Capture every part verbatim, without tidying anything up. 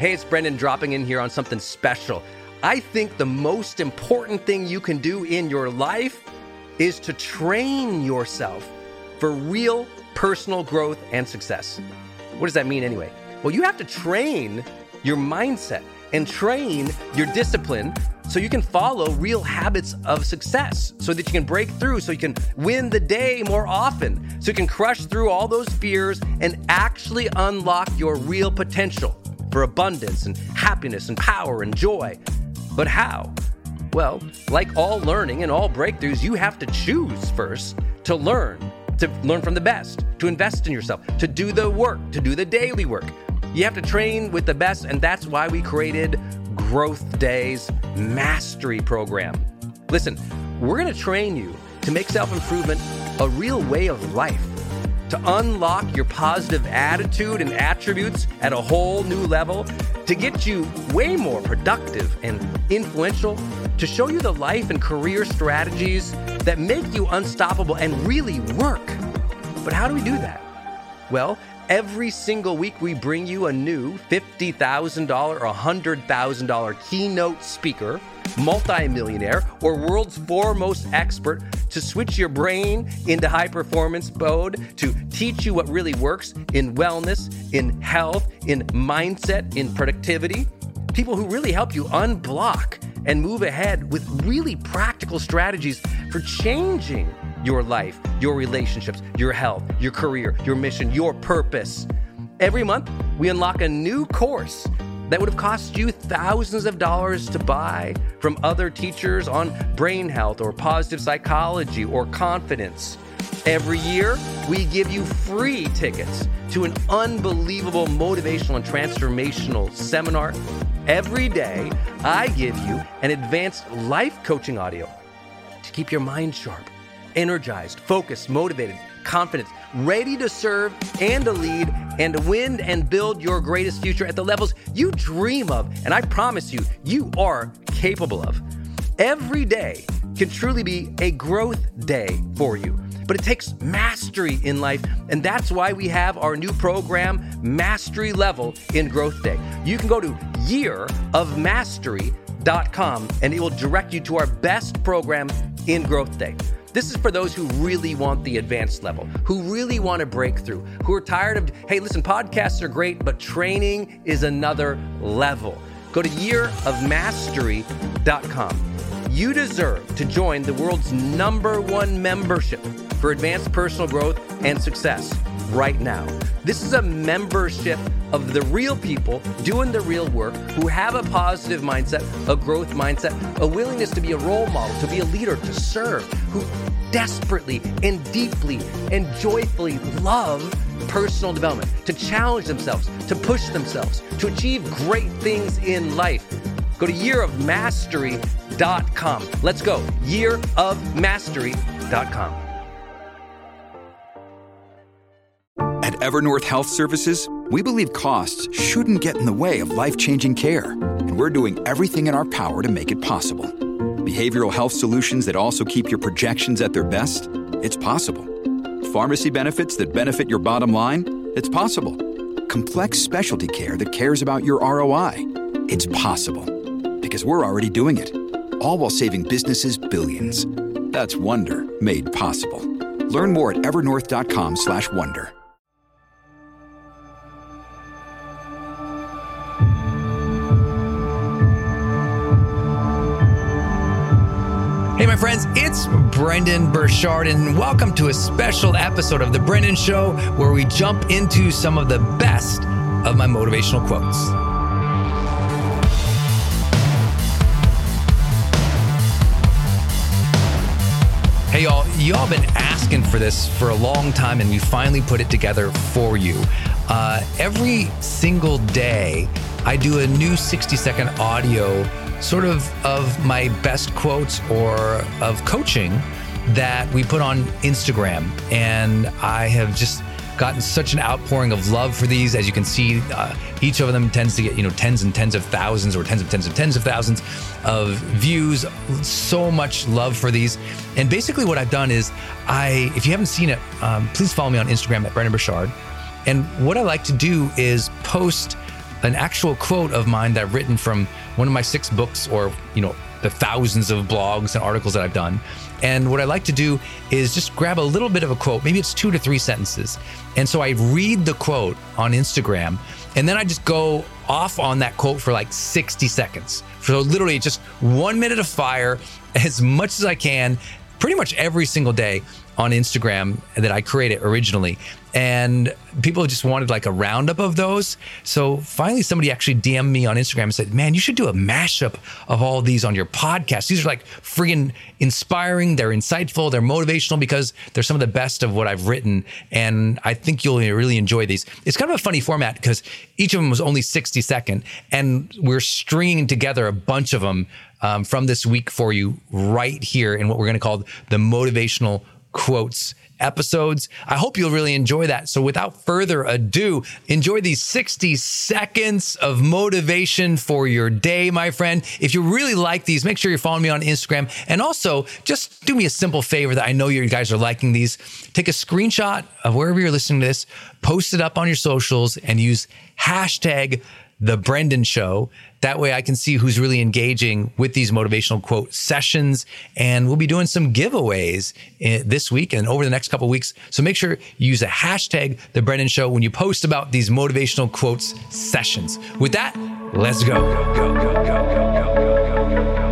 Hey, it's Brendan dropping in here on something special. I think the most important thing you can do in your life is to train yourself for real personal growth and success. What does that mean anyway? Well, you have to train your mindset and train your discipline so you can follow real habits of success, so that you can break through, so you can win the day more often, so you can crush through all those fears and actually unlock your real potential for abundance and happiness and power and joy. But how? Well, like all learning and all breakthroughs, you have to choose first to learn, to learn from the best, to invest in yourself, to do the work, to do the daily work. You have to train with the best, and that's why we created Growth Day's Mastery Program. Listen, we're going to train you to make self-improvement a real way of life, to unlock your positive attitude and attributes at a whole new level, to get you way more productive and influential, to show you the life and career strategies that make you unstoppable and really work. But how do we do that? Well, every single week we bring you a new fifty thousand dollars or one hundred thousand dollars keynote speaker, multimillionaire, or world's foremost expert to switch your brain into high performance mode, to teach you what really works in wellness, in health, in mindset, in productivity. People who really help you unblock and move ahead with really practical strategies for changing your life, your relationships, your health, your career, your mission, your purpose. Every month, we unlock a new course that would have cost you thousands of dollars to buy from other teachers on brain health or positive psychology or confidence. Every year, we give you free tickets to an unbelievable motivational and transformational seminar. Every day, I give you an advanced life coaching audio to keep your mind sharp, energized, focused, motivated, confident, ready to serve and to lead and to win and build your greatest future at the levels you dream of. And I promise you, you are capable of. Every day can truly be a growth day for you, but it takes mastery in life. And that's why we have our new program, Mastery Level in Growth Day. You can go to year of mastery dot com and it will direct you to our best program in Growth Day. This is for those who really want the advanced level, who really want to break through, who are tired of, hey, listen, podcasts are great, but training is another level. Go to year of mastery dot com. You deserve to join the world's number one membership for advanced personal growth and success right now. This is a membership of the real people doing the real work, who have a positive mindset, a growth mindset, a willingness to be a role model, to be a leader, to serve, who desperately and deeply and joyfully love personal development, to challenge themselves, to push themselves, to achieve great things in life. Go to year of mastery dot com. Let's go. year of mastery dot com. At Evernorth Health Services, we believe costs shouldn't get in the way of life-changing care, and we're doing everything in our power to make it possible. Behavioral health solutions that also keep your projections at their best? It's possible. Pharmacy benefits that benefit your bottom line? It's possible. Complex specialty care that cares about your R O I? It's possible. Because we're already doing it. All while saving businesses billions. That's Wonder made possible. Learn more at evernorth dot com slash wonder. Hey, my friends, it's Brendon Burchard, and welcome to a special episode of The Brendan Show, where we jump into some of the best of my motivational quotes. Hey, y'all, y'all been asking for this for a long time, and we finally put it together for you. Uh, every single day, I do a new sixty second audio sort of of my best quotes or of coaching that we put on Instagram. And I have just gotten such an outpouring of love for these. As you can see, uh, each of them tends to get, you know, tens and tens of thousands or tens of tens of tens of thousands of views. So much love for these. And basically what I've done is I, if you haven't seen it, um, please follow me on Instagram at Brendan Burchard. And what I like to do is post an actual quote of mine that I've written from one of my six books, or, you know, the thousands of blogs and articles that I've done. And what I like to do is just grab a little bit of a quote. Maybe it's two to three sentences. And so I read the quote on Instagram, and then I just go off on that quote for like sixty seconds. So literally just one minute of fire, as much as I can, pretty much every single day on Instagram that I created originally. And people just wanted like a roundup of those. So finally somebody actually D M'd me on Instagram and said, man, you should do a mashup of all these on your podcast. These are like friggin' inspiring. They're insightful. They're motivational because they're some of the best of what I've written. And I think you'll really enjoy these. It's kind of a funny format because each of them was only sixty second, and we're stringing together a bunch of them um, from this week for you right here in what we're going to call the motivational quotes episodes. I hope you'll really enjoy that. So without further ado, enjoy these sixty seconds of motivation for your day, my friend. If you really like these, make sure you're following me on Instagram. And also, just do me a simple favor that I know you guys are liking these. Take a screenshot of wherever you're listening to this, post it up on your socials, and use hashtag The Brendon Show. That way I can see who's really engaging with these motivational quote sessions. And we'll be doing some giveaways this week and over the next couple of weeks. So make sure you use a hashtag The Brendon Show when you post about these motivational quotes sessions. With that, let's go. Go, go, go, go, go, go, go, go, go.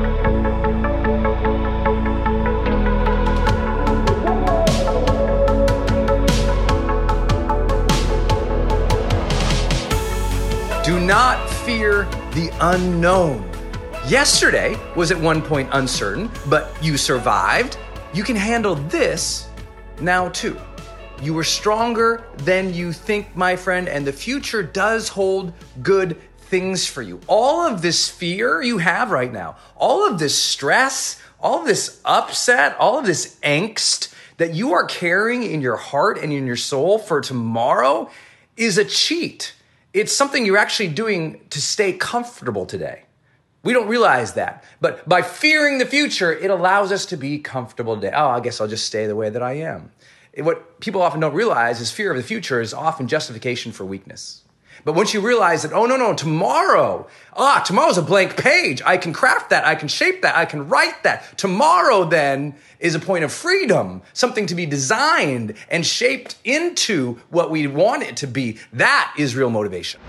Do not fear the unknown. Yesterday was at one point uncertain, but you survived. You can handle this now too. You are stronger than you think, my friend, and the future does hold good things for you. All of this fear you have right now, all of this stress, all of this upset, all of this angst that you are carrying in your heart and in your soul for tomorrow is a cheat. It's something you're actually doing to stay comfortable today. We don't realize that. But by fearing the future, it allows us to be comfortable today. Oh, I guess I'll just stay the way that I am. What people often don't realize is fear of the future is often justification for weakness. But once you realize that, oh, no, no, tomorrow, ah, tomorrow's a blank page. I can craft that. I can shape that. I can write that. Tomorrow then is a point of freedom, something to be designed and shaped into what we want it to be. That is real motivation.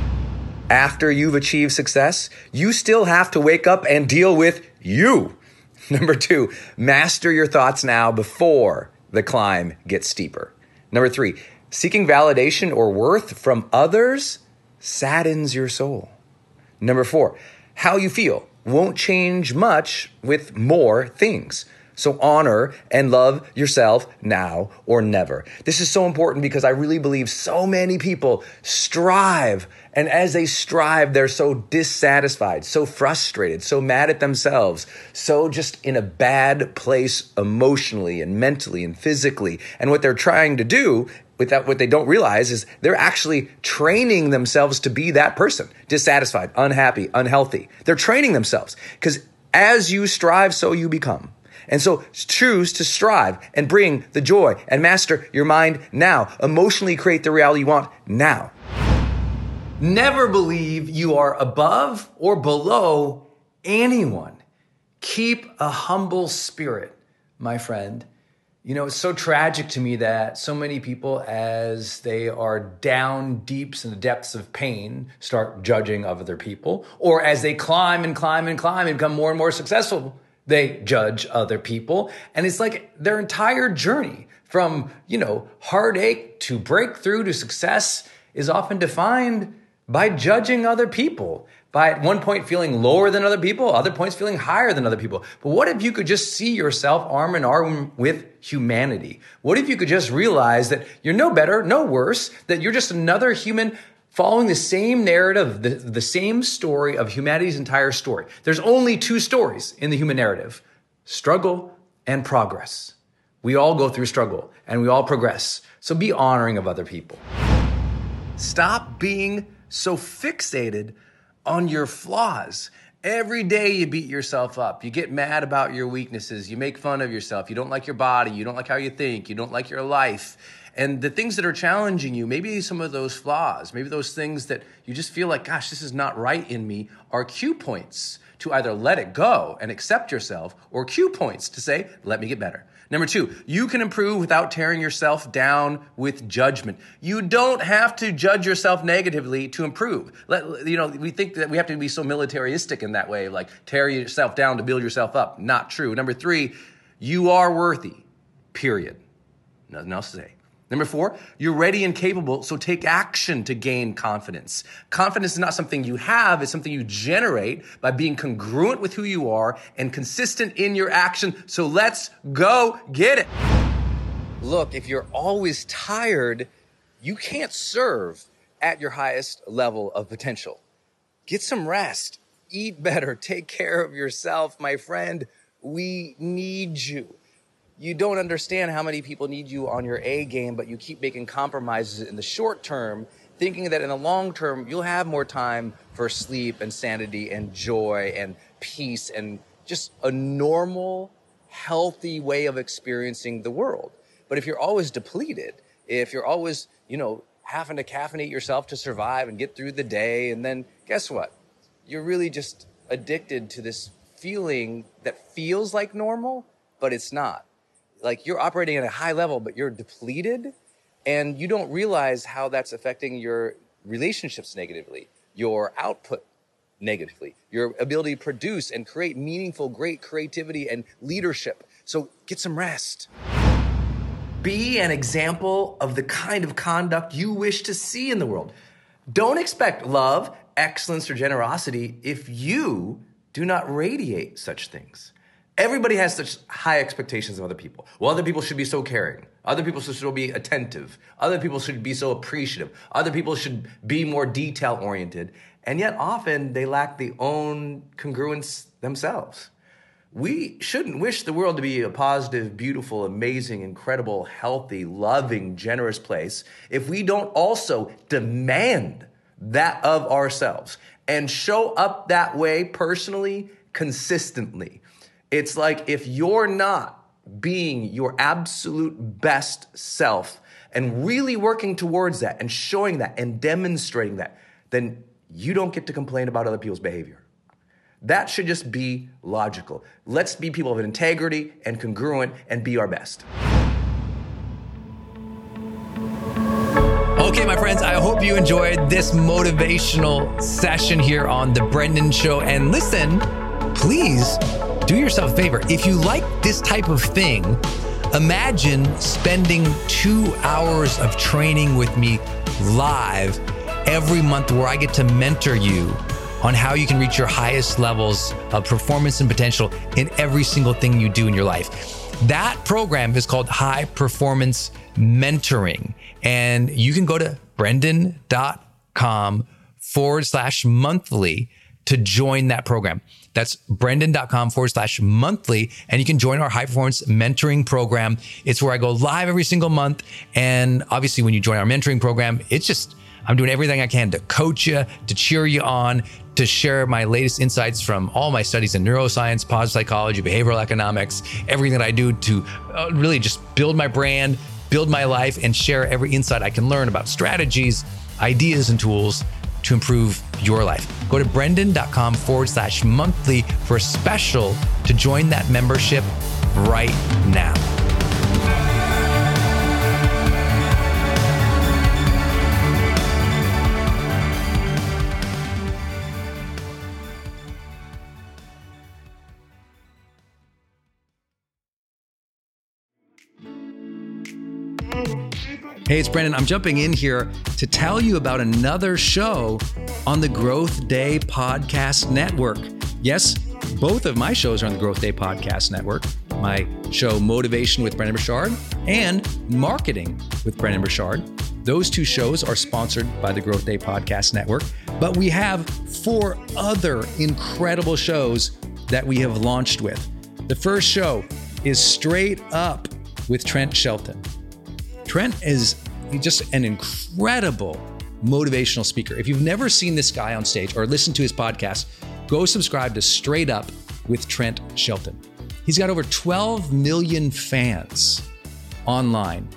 After you've achieved success, you still have to wake up and deal with you. Number two, master your thoughts now before the climb gets steeper. Number three, seeking validation or worth from others saddens your soul. Number four, how you feel won't change much with more things. So honor and love yourself now or never. This is so important because I really believe so many people strive. And as they strive, they're so dissatisfied, so frustrated, so mad at themselves, so just in a bad place emotionally and mentally and physically. And what they're trying to do with that, what they don't realize is they're actually training themselves to be that person, dissatisfied, unhappy, unhealthy. They're training themselves because as you strive, so you become. And so choose to strive and bring the joy and master your mind now. Emotionally create the reality you want now. Never believe you are above or below anyone. Keep a humble spirit, my friend. You know, it's so tragic to me that so many people, as they are down deep in the depths of pain, start judging other people, or as they climb and climb and climb and become more and more successful, they judge other people. And it's like their entire journey from, you know, heartache to breakthrough to success is often defined by judging other people, by at one point feeling lower than other people, other points feeling higher than other people. But what if you could just see yourself arm in arm with humanity? What if you could just realize that you're no better, no worse, that you're just another human following the same narrative, the, the same story of humanity's entire story. There's only two stories in the human narrative: struggle and progress. We all go through struggle and we all progress. So be honoring of other people. Stop being so fixated on your flaws. Every day you beat yourself up. You get mad about your weaknesses. You make fun of yourself. You don't like your body. You don't like how you think. You don't like your life. And the things that are challenging you, maybe some of those flaws, maybe those things that you just feel like, gosh, this is not right in me, are cue points to either let it go and accept yourself, or cue points to say, let me get better. Number two, you can improve without tearing yourself down with judgment. You don't have to judge yourself negatively to improve. Let, you know, we think that we have to be so militaristic in that way, like tear yourself down to build yourself up. Not true. Number three, you are worthy, period. Nothing else to say. Number four, you're ready and capable, so take action to gain confidence. Confidence is not something you have, it's something you generate by being congruent with who you are and consistent in your action. So let's go get it. Look, if you're always tired, you can't serve at your highest level of potential. Get some rest, eat better, take care of yourself, my friend. We need you. You don't understand how many people need you on your A game, but you keep making compromises in the short term, thinking that in the long term, you'll have more time for sleep and sanity and joy and peace and just a normal, healthy way of experiencing the world. But if you're always depleted, if you're always, you know, having to caffeinate yourself to survive and get through the day, and then guess what? You're really just addicted to this feeling that feels like normal, but it's not. Like you're operating at a high level, but you're depleted, and you don't realize how that's affecting your relationships negatively, your output negatively, your ability to produce and create meaningful, great creativity and leadership. So get some rest. Be an example of the kind of conduct you wish to see in the world. Don't expect love, excellence, or generosity if you do not radiate such things. Everybody has such high expectations of other people. Well, other people should be so caring. Other people should still be attentive. Other people should be so appreciative. Other people should be more detail-oriented. And yet often they lack the own congruence themselves. We shouldn't wish the world to be a positive, beautiful, amazing, incredible, healthy, loving, generous place if we don't also demand that of ourselves and show up that way personally, consistently. It's like if you're not being your absolute best self and really working towards that and showing that and demonstrating that, then you don't get to complain about other people's behavior. That should just be logical. Let's be people of integrity and congruent and be our best. Okay, my friends, I hope you enjoyed this motivational session here on The Brendon Show. And listen, please do yourself a favor. If you like this type of thing, imagine spending two hours of training with me live every month where I get to mentor you on how you can reach your highest levels of performance and potential in every single thing you do in your life. That program is called High Performance Mentoring. And you can go to brendon.com forward slash monthly to join that program. That's brendon.com forward slash monthly. And you can join our high performance mentoring program. It's where I go live every single month. And obviously when you join our mentoring program, it's just, I'm doing everything I can to coach you, to cheer you on, to share my latest insights from all my studies in neuroscience, positive psychology, behavioral economics, everything that I do to uh, really just build my brand, build my life, and share every insight I can learn about strategies, ideas, and tools to improve your life. Go to brendon.com forward slash monthly for a special to join that membership right now. Hey, it's Brendon. I'm jumping in here to tell you about another show on the Growth Day Podcast Network. Yes, both of my shows are on the Growth Day Podcast Network. My show, Motivation with Brendon Burchard, and Marketing with Brendon Burchard. Those two shows are sponsored by the Growth Day Podcast Network, but we have four other incredible shows that we have launched with. The first show is Straight Up with Trent Shelton. Trent is just an incredible motivational speaker. If you've never seen this guy on stage or listened to his podcast, go subscribe to Straight Up with Trent Shelton. He's got over twelve million fans online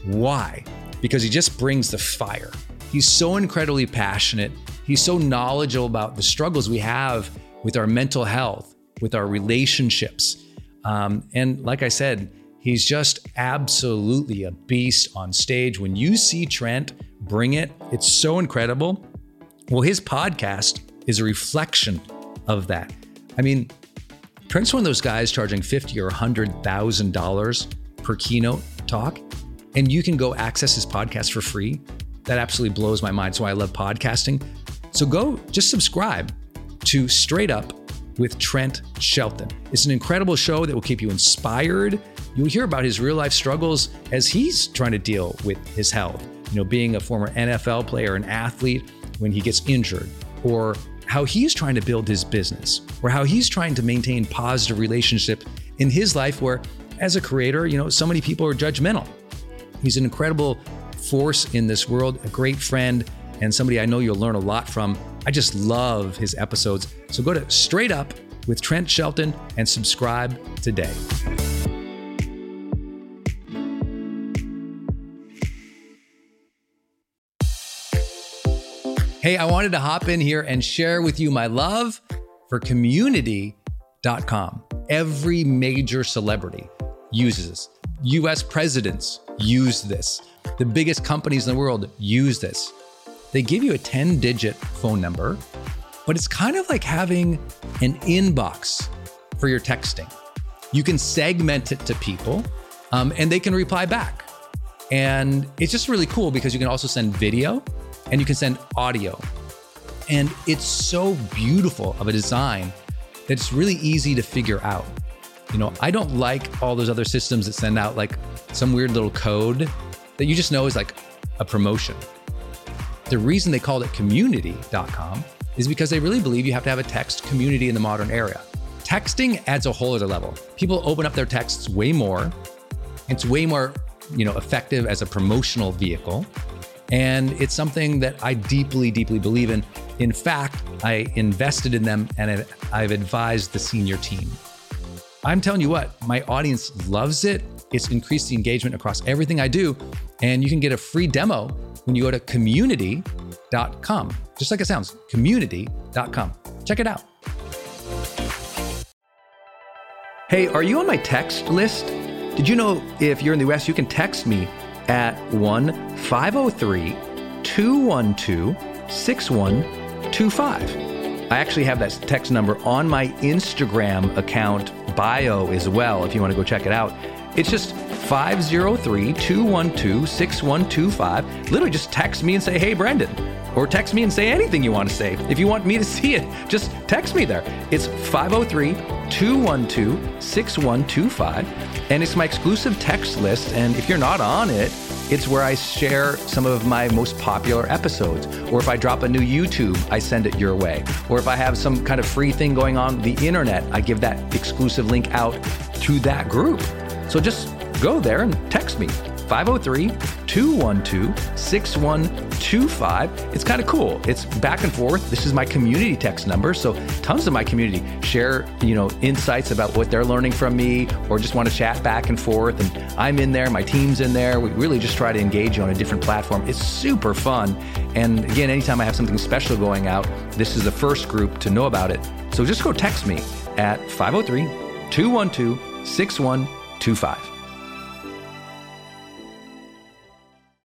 Why? Because he just brings the fire. He's so incredibly passionate. He's so knowledgeable about the struggles we have with our mental health, with our relationships. Um, and like I said, he's just absolutely a beast on stage. When you see Trent bring it, it's so incredible. Well, his podcast is a reflection of that. I mean, Trent's one of those guys charging fifty thousand dollars or one hundred thousand dollars per keynote talk, and you can go access his podcast for free. That absolutely blows my mind. That's why I love podcasting. So go just subscribe to Straight Up with Trent Shelton. It's an incredible show that will keep you inspired. You'll hear about his real life struggles as he's trying to deal with his health. You know, being a former N F L player, an athlete, when he gets injured, or how he's trying to build his business, or how he's trying to maintain positive relationship in his life where, as a creator, you know, so many people are judgmental. He's an incredible force in this world, a great friend, and somebody I know you'll learn a lot from. I just love his episodes. So go to Straight Up with Trent Shelton and subscribe today. Hey, I wanted to hop in here and share with you my love for community dot com. Every major celebrity uses this. U S presidents use this. The biggest companies in the world use this. They give you a ten digit phone number, but it's kind of like having an inbox for your texting. You can segment it to people, um, and they can reply back. And it's just really cool because you can also send video and you can send audio. And it's so beautiful of a design that it's really easy to figure out. You know, I don't like all those other systems that send out like some weird little code that you just know is like a promotion. The reason they called it community dot com is because they really believe you have to have a text community in the modern era. Texting adds a whole other level. People open up their texts way more. It's way more, you know, effective as a promotional vehicle. And it's something that I deeply, deeply believe in. In fact, I invested in them and I've advised the senior team. I'm telling you what, my audience loves it. It's increased the engagement across everything I do. And you can get a free demo when you go to community dot com. Just like it sounds, community dot com. Check it out. Hey, are you on my text list? Did you know if you're in the U S, you can text me at one five oh three, two one two, six one two five. I actually have that text number on my Instagram account bio as well, if you want to go check it out. It's just five oh three, two one two, six one two five. Literally just text me and say, hey, Brendan. Or text me and say anything you want to say. If you want me to see it, just text me there. It's five oh three, two one two, six one two five. And it's my exclusive text list. And if you're not on it, it's where I share some of my most popular episodes. Or if I drop a new YouTube, I send it your way. Or if I have some kind of free thing going on the internet, I give that exclusive link out to that group. So just go there and text me, five oh three, two one two, six one two five. It's kind of cool. It's back and forth. This is my community text number. So tons of my community share, you know, insights about what they're learning from me, or just want to chat back and forth. And I'm in there, my team's in there. We really just try to engage you on a different platform. It's super fun. And again, anytime I have something special going out, this is the first group to know about it. So just go text me at five oh three, two one two, six one two five.